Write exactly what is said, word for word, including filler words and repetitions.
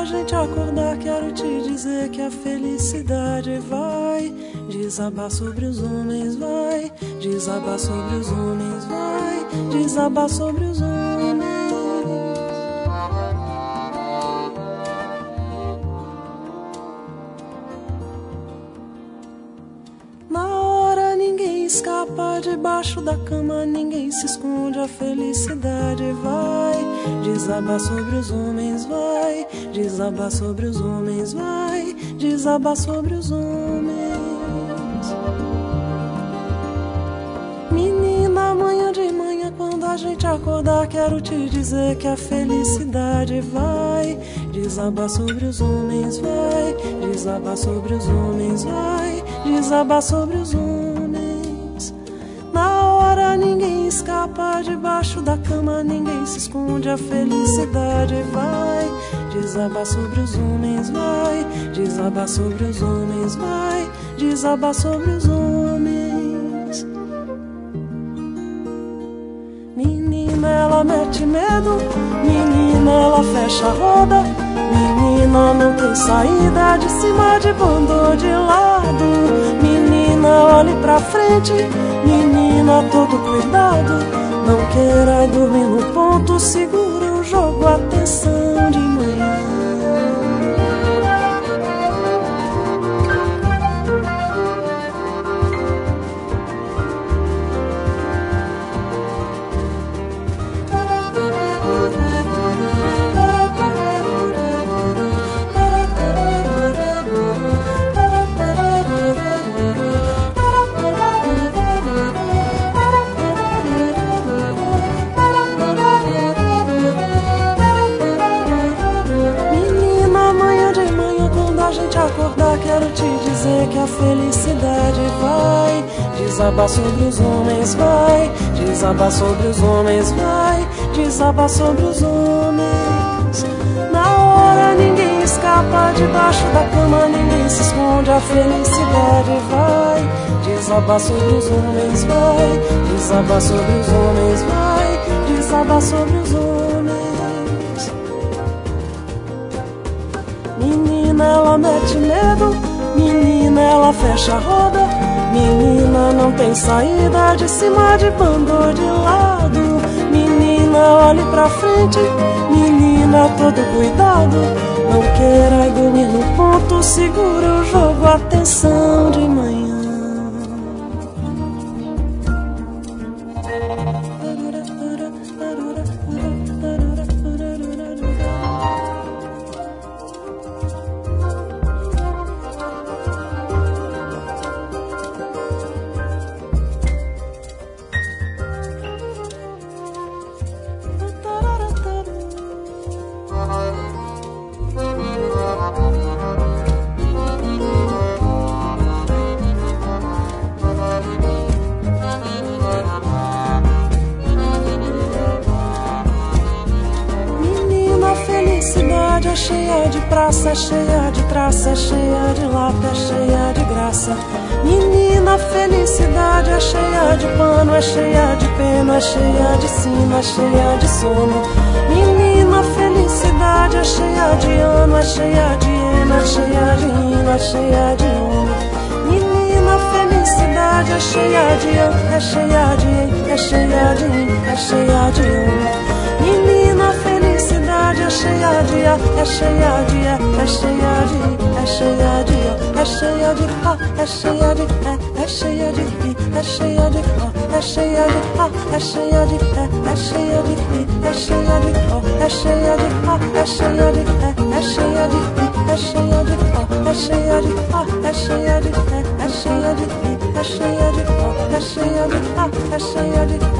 a gente acordar, quero te dizer que a felicidade vai desabar sobre os homens, vai desabar sobre os homens, vai desabar sobre os homens. Na hora ninguém escapa, debaixo da cama ninguém se esconde, a felicidade vai desabar sobre os homens, vai desabar sobre os homens, vai desabar sobre os homens. Menina, amanhã de manhã quando a gente acordar, quero te dizer que a felicidade vai desabar sobre os homens, vai desabar sobre os homens, vai desabar sobre os homens. Na hora ninguém escapa, debaixo da cama ninguém se esconde, a felicidade vai desabar sobre os homens, vai desabar sobre os homens, vai desabar sobre os homens. Menina, ela mete medo, menina, ela fecha a roda, menina, não tem saída, de cima de bando ou de lado. Menina, olhe pra frente, menina, todo cuidado, não queira dormir no ponto, segura o jogo, atenção de manhã. Acordar, quero te dizer que a felicidade vai desabar sobre os homens, vai desabar sobre os homens, vai desabar sobre os homens. Na hora ninguém escapa, debaixo da cama ninguém se esconde, a felicidade vai desabar sobre os homens, vai desabar sobre os homens, vai desabar sobre os homens. Menina, ela mete medo, menina, ela fecha a roda, menina, não tem saída, de cima de bando ou de lado. Menina, olhe pra frente, menina, todo cuidado, não queira dormir no ponto, segura o jogo, atenção de manhã. Felicidade é cheia de praça, é cheia de traça, é cheia de lata, é cheia de graça. Menina, felicidade é cheia de pano, é cheia de pena, é cheia de sino, é cheia de sono. Menina, felicidade é cheia de ano, é cheia de hiena, é cheia de hino, é cheia de ono. Menina, felicidade é cheia de an, é cheia de en, é cheia de in, é cheia de ono. Menina, felicidade é cheia de a, é cheia de é, é cheia de i, é cheia de a, é cheia de a, é cheia de é, é cheia de i, é cheia de a, é cheia de a, é cheia de é, é cheia de i, é cheia de a, é cheia de a, é cheia de é, é cheia de i, é cheia de a, é cheia de a, é cheia de é, é cheia de i, é cheia de a, é cheia de a, é cheia de